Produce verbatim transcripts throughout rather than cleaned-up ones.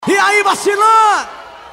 E aí, vacilão?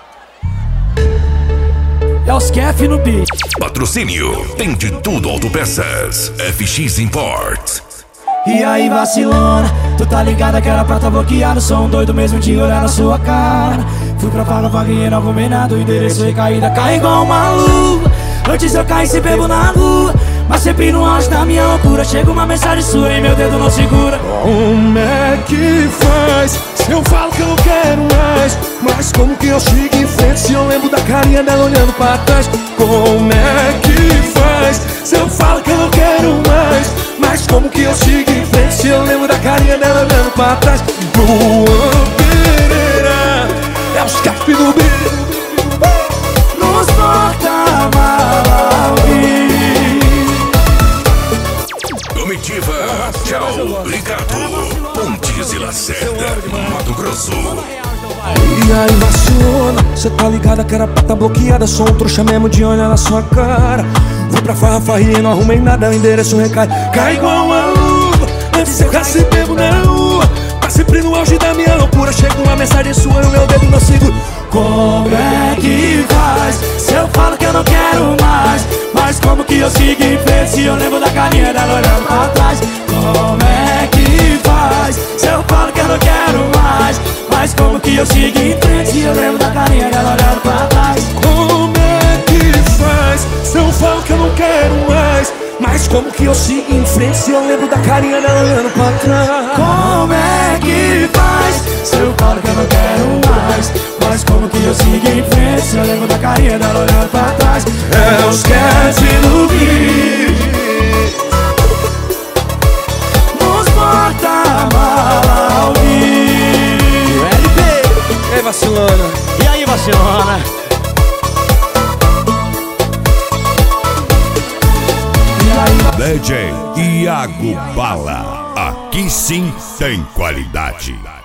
É os Kef no beat. Patrocínio tem de tudo autopeças. F X Import. E aí, vacilona, tu tá ligada que era pra tá bloqueado. Sou um doido mesmo de olhar na sua cara. Fui pra faga, vaguinha, não arrumei nada. O endereço recaída, cai igual uma luva. Antes eu caí se bebo na rua, mas sempre no auge da minha loucura chega uma mensagem sua e meu dedo não segura. Como é que faz? Se eu falo que eu não quero mais, mas como que eu sigo em frente se eu lembro da carinha dela olhando pra trás? Como é que faz? Se eu falo que eu não quero mais, mas como que eu sigo em frente se eu lembro da carinha dela olhando pra trás? Luan Pereira, é os Kef no beat. Nos porta-mala Comitiva, tchau, Ricardo, Pontes e Lacerda, Mato Grosso. E aí, vacilona, cê tá ligada que era pra tá bloqueada. Sou um trouxa mesmo de olhar na sua cara. Fui pra farra, farrinha, não arrumei nada. O endereço recai, cai igual uma luva. Antes eu cacei bebo na rua, mas sempre no auge da minha loucura chega uma mensagem sua e o meu dedo não segura. Como é que faz? Se eu falo que eu não quero mais, mas como que eu sigo em frente se eu lembro da carinha dela olhando pra trás? Como é que faz? Se eu falo que eu não quero mais, mas como que eu sigo em frente se eu lembro da carinha dela olhando pra trás? Como é que faz? Se eu falo que eu não quero mais, mas como que eu sigo em frente se eu lembro da carinha dela olhando pra trás? Como é que faz? Se eu falo que eu não quero mais, mas como que eu sigo em frente se eu lembro da carinha dela olhando pra trás? É os Kef no beat. Nos porta-mala ao vivo. L P. E aí, vacilona? E aí, vacilona? D J Iago Bala. Aqui sim tem qualidade.